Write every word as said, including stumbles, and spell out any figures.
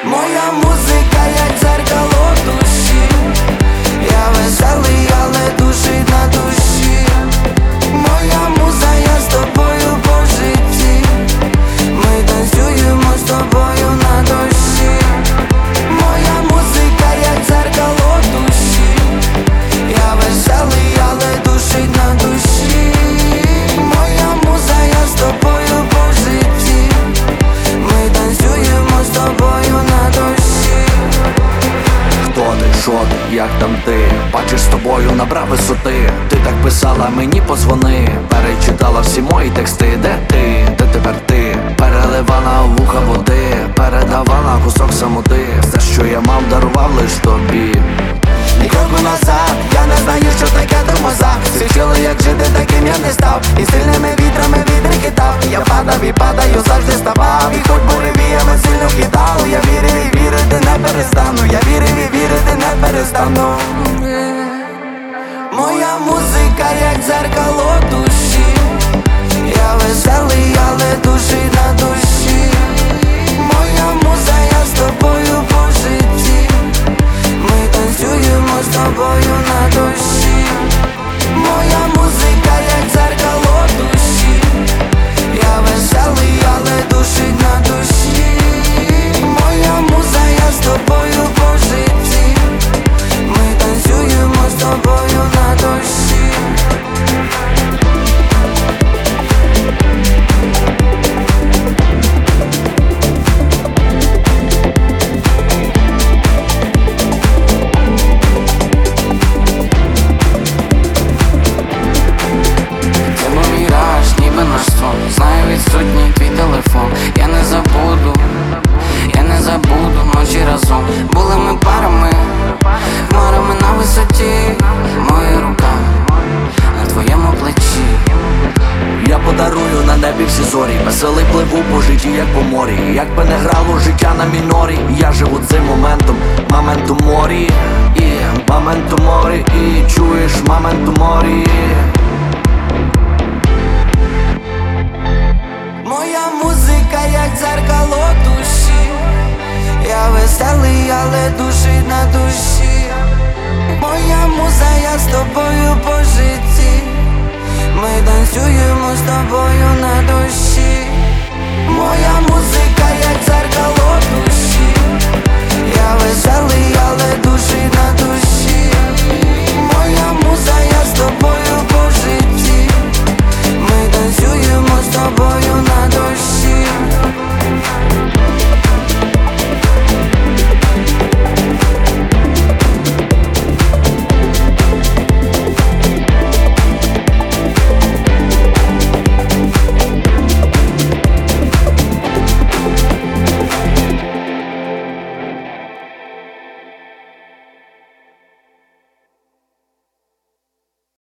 Моя музика, як дзеркало душі. Я веселий, але душить на душі. Моя муза, я з тобою по житті. Ми танцюємо з тобою на душі. Моя музика, як дзеркало душі. Я веселий, але душить на душі. Моя муза, я з тобою по житті. Ми танцюємо з тобою на душі. Хто ти, що ти, як там ти? Бачиш, з тобою набрав висоти. Ти так писала, мені позвони. Перечитала всі мої тексти. Де ти, де тепер ти? Переливала в вуха води, передавала кусок самоти. Все, що я мав, дарував лиш тобі. Ні кроку назад, я не знаю, що таке тормоза. Всі вчили, як жити, таким я не став. І сильними вітрами вітер кидав. Я падав і падаю, завжди ставав. І хоч буревіями сильно кидав. Я вірив і вірити не перестану. Я вірив і вірити не перестану. Моя музика, як дзеркало душі. Я веселий, але душить на душі. Моя муза, я з тобою по житті. Ми танцюємо з тобою на душі. Моя музика, як дзеркало душі. Я веселий, але душить на душі. Моя муза, я з тобою по житті. Ми танцюємо з тобою на душі. Знаю, відсутній твій телефон. Я не забуду, я не забуду ночі разом. Були ми парами, хмарами на висоті. Моя рука на твоєму плечі. Я подарую на небі всі зорі. Веселий пливу по житті, як по морі. Як би не грало життя на мінорі. Я живу цим моментом, моменту морі. І моменту морі, і чуєш моменту морі. Моя музика, як дзеркало душі. Я веселий, але душить на душі. Моя муза, я з тобою по житті. Ми танцюємо з тобою на душі. Моя музика, як дзеркало душі.